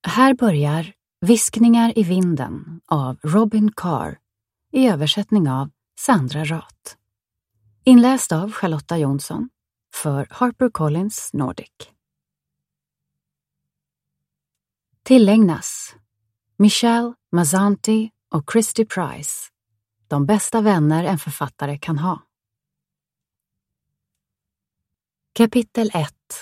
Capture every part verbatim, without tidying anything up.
Här börjar Viskningar i vinden av Robin Carr i översättning av Sandra Rath. Inläst av Charlotta Jonsson för HarperCollins Nordic. Tillägnas Michelle Mazzanti och Christy Price, de bästa vänner en författare kan ha. Kapitel ett.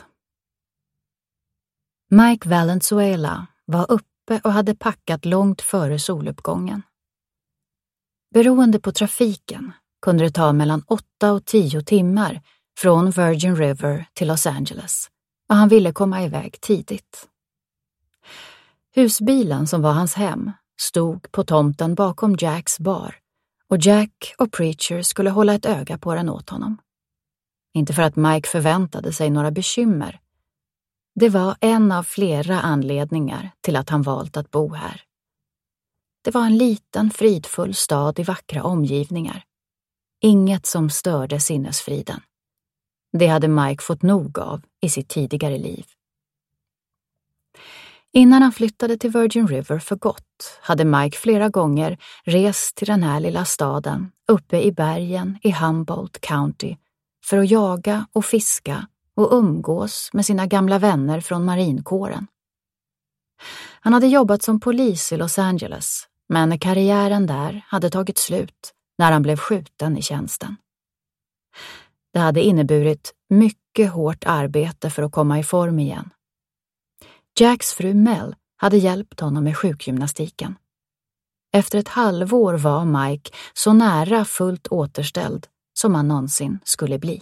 Mike Valenzuela var uppe och hade packat långt före soluppgången. Beroende på trafiken kunde det ta mellan åtta och tio timmar från Virgin River till Los Angeles och han ville komma iväg tidigt. Husbilen som var hans hem stod på tomten bakom Jacks bar och Jack och Preacher skulle hålla ett öga på den åt honom. Inte för att Mike förväntade sig några bekymmer. Det var en av flera anledningar till att han valt att bo här. Det var en liten fridfull stad i vackra omgivningar. Inget som störde sinnesfriden. Det hade Mike fått nog av i sitt tidigare liv. Innan han flyttade till Virgin River för gott hade Mike flera gånger rest till den här lilla staden uppe i bergen i Humboldt County för att jaga och fiska och umgås med sina gamla vänner från marinkåren. Han hade jobbat som polis i Los Angeles, men karriären där hade tagit slut när han blev skjuten i tjänsten. Det hade inneburit mycket hårt arbete för att komma i form igen. Jacks fru Mel hade hjälpt honom med sjukgymnastiken. Efter ett halvår var Mike så nära fullt återställd som han någonsin skulle bli.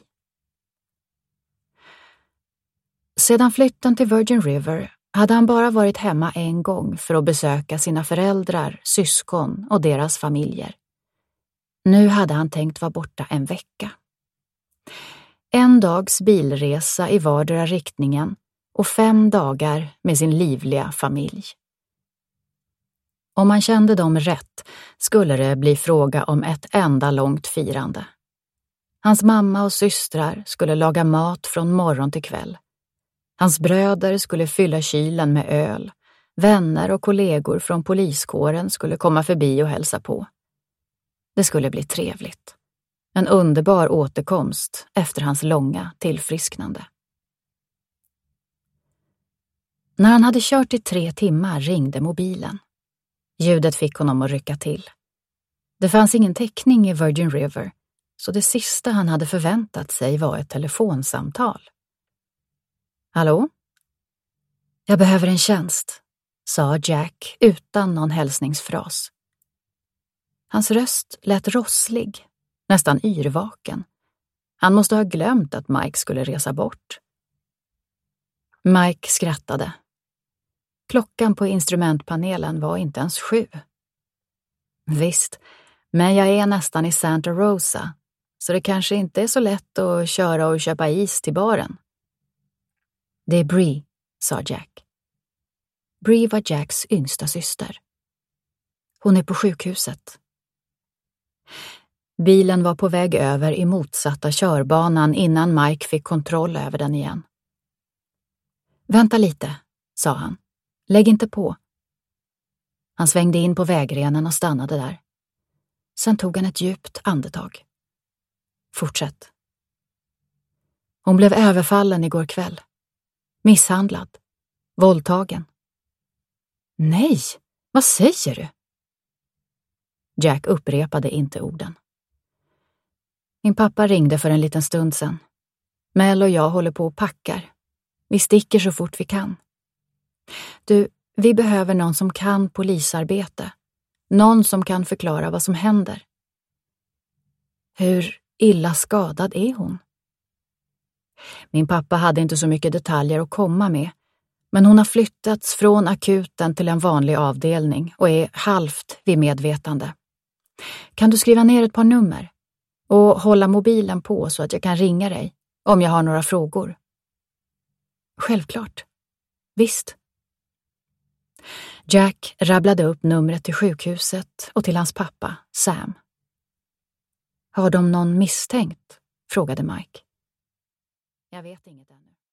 Sedan flytten till Virgin River hade han bara varit hemma en gång för att besöka sina föräldrar, syskon och deras familjer. Nu hade han tänkt vara borta en vecka. En dags bilresa i vardera riktningen och fem dagar med sin livliga familj. Om man kände dem rätt skulle det bli fråga om ett enda långt firande. Hans mamma och systrar skulle laga mat från morgon till kväll. Hans bröder skulle fylla kylen med öl. Vänner och kollegor från poliskåren skulle komma förbi och hälsa på. Det skulle bli trevligt. En underbar återkomst efter hans långa tillfrisknande. När han hade kört i tre timmar ringde mobilen. Ljudet fick honom att rycka till. Det fanns ingen täckning i Virgin River, så det sista han hade förväntat sig var ett telefonsamtal. Hallå? Jag behöver en tjänst, sa Jack utan någon hälsningsfras. Hans röst lät rosslig, nästan yrvaken. Han måste ha glömt att Mike skulle resa bort. Mike skrattade. Klockan på instrumentpanelen var inte ens sju. Visst, men jag är nästan i Santa Rosa, så det kanske inte är så lätt att köra och köpa is till baren. Det är Bree, sa Jack. Bree var Jacks yngsta syster. Hon är på sjukhuset. Bilen var på väg över i motsatta körbanan innan Mike fick kontroll över den igen. Vänta lite, sa han. Lägg inte på. Han svängde in på vägrenen och stannade där. Sen tog han ett djupt andetag. Fortsätt. Hon blev överfallen igår kväll. Misshandlad. Våldtagen. Nej, vad säger du? Jack upprepade inte orden. Min pappa ringde för en liten stund sedan. Mel och jag håller på och packar. Vi sticker så fort vi kan. Du, vi behöver någon som kan polisarbete. Någon som kan förklara vad som händer. Hur illa skadad är hon? Min pappa hade inte så mycket detaljer att komma med, men hon har flyttats från akuten till en vanlig avdelning och är halvt vid medvetande. Kan du skriva ner ett par nummer och hålla mobilen på så att jag kan ringa dig om jag har några frågor? Självklart. Visst. Jack rabblade upp numret till sjukhuset och till hans pappa, Sam. Har de någon misstänkt? Frågade Mike. Jag vet inget ännu.